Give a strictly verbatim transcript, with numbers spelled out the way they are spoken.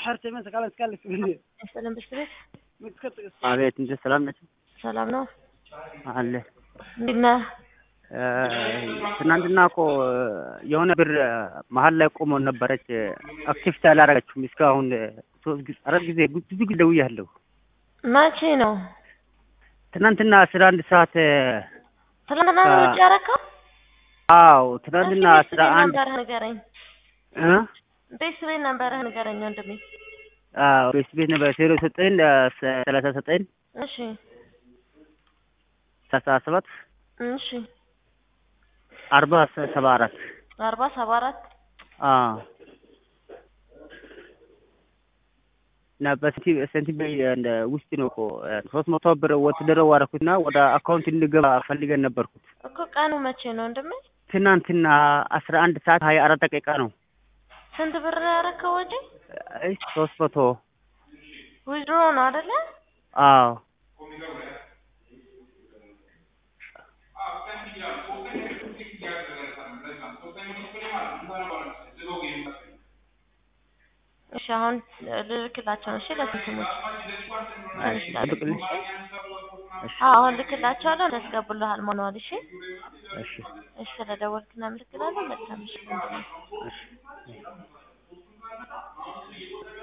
حرتي من سكالة سكالة سكالة السلام بستريت አቤት እንደ ሰላም ነሽ? ሰላም ነው አለ እንዴና ትናንትና እኮ የሆነ ብር መሀል ላይ ቆሞ ነበረች አክቲቭ ታላረጋችሁም እስካሁን ሶስት ጊዜ አራት ጊዜ ብዙ ጊዜ ደውያለሁ። መቼ ነው? ትናንትና አስራ አንድ ሰዓት ትናንትና ነው ውጭ ያረከው? አዎ ትናንትና አስራ አንድ ነበር ንገረኝ እ ቤት ቤት ነበር ንገረኝ ወንድሜ። አዎ ቤት ቤት ነበር ዜሮ ዘጠኝ ሰላሳ ዘጠኝ እሺ ሰላሳ ሰባት እሺ አርባ ሰባ አራት አርባ ሰባ አራት አዎ እና በስቲ ሰንቲ እንደ ውስጥ ነው እኮ ሶስት መቶ ብር ወትደረው አደረኩትና ወደ አካውንት እንድገባ ፈልገን ነበርኩት እኮ ቀኑ መቼ ነው ወንድሜ? ትናንትና አስራ አንድ ሰዓት ሃያ አራት ደቂቃ ነው። ስንት ብር ነው ያረከው ወዲ? እይ ሶስት መቶ ዊዝድሮ ነው አይደለ? አዎ እሺ አሁን ልክላቸው እሺ ለስንቶች እሺ ልክልሽ እሺ አሁን ልክላቸዋለሁ ያስገቡልሃል ማኑዋል እሺ እሺ እሺ ስለደወልክና ልክላለሁ መልካም እሺ እሺ